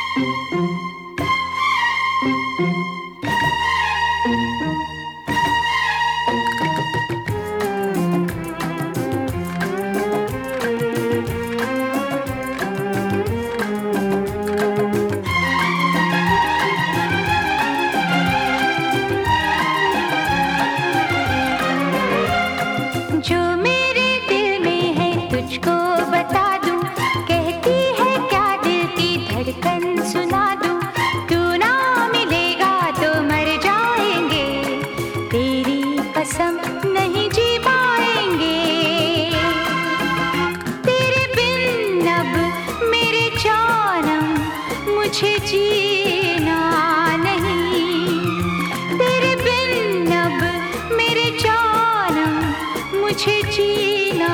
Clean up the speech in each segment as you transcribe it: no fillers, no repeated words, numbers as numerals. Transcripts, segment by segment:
मुझे जीना नहीं, तेरे बिन अब मेरे जानम मुझे जीना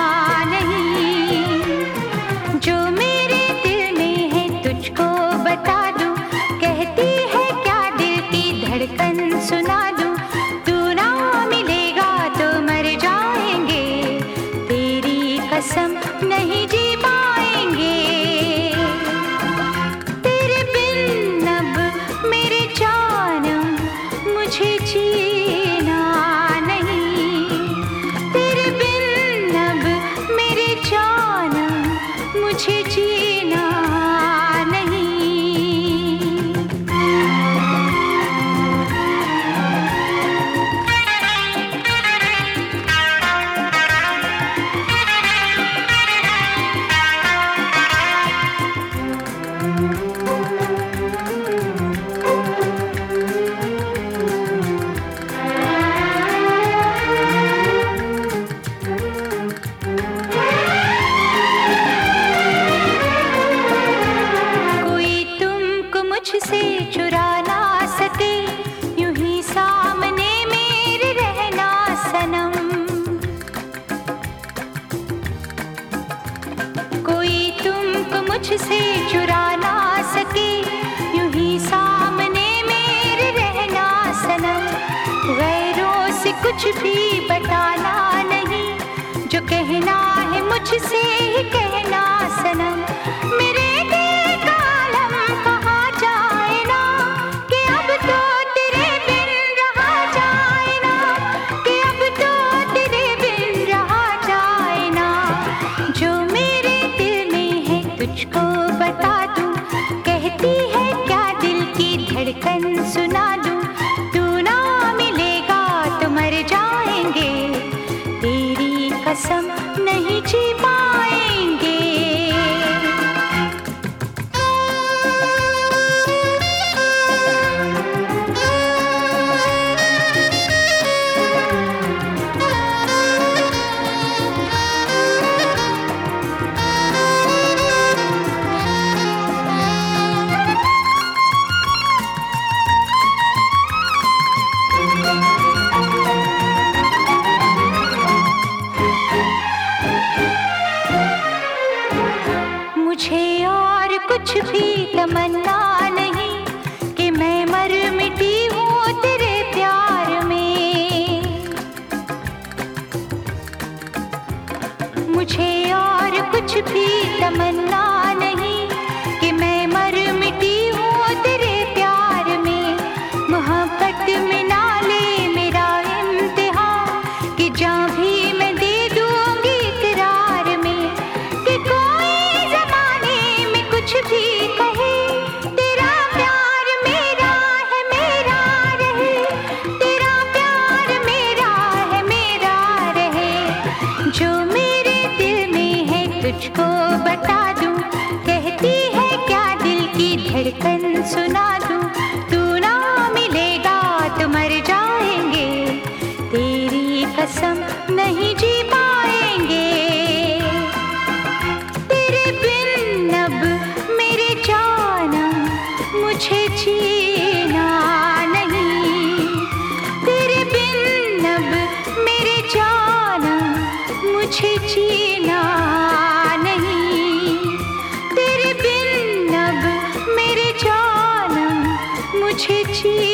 नहीं। जो मेरे दिल में है तुझको बता दूं, कहती है क्या दिल की धड़कन सुना दूं। तू ना मिलेगा तो मर जाएंगे, तेरी कसम नहीं जी पाएंगे। मुझे जीना नहीं, तेरे बिन अब मेरे जानम मुझे जीना नहीं। मुझसे चुरा ना सके, यूं ही सामने मेरे रहना सनम। कोई तुमको मुझसे चुरा ना सके, यूं ही सामने मेरे रहना सनम। गैरों से कुछ भी बताना नहीं, जो कहना है मुझसे ही कहना सनम। मेरे तुझको बता दूं, कहती है क्या दिल की धड़कन सुना दूं। तू ना मिलेगा तो मर जाएंगे, तेरी कसम नहीं जी पाएंगे। मुझे और कुछ भी तमन्ना नहीं, कि मैं मर मिटी हूँ तेरे प्यार में। मुझे और कुछ भी तमन्ना नहीं, कि मैं मर मिटी हूँ तेरे प्यार में। मोहब्बत में ना ले मेरा इम्तिहान, कि जान भी मैं दे दूंगी इकरार में। कि कोई कुछ भी कहे, तेरा प्यार मेरा है मेरा रहे, तेरा प्यार मेरा है मेरा रहे। जो मेरे दिल में है तुझको बता दूं, कहती है क्या दिल की धड़कन सुना दूं। तू ना मिलेगा तो मर जाएंगे, तेरी कसम नहीं जी पाएंगे। मुझे जीना नहीं, तेरे बिन अब मेरे जानम मुझे जीना नहीं। तेरे बिन अब मेरे जानम मुझे जीना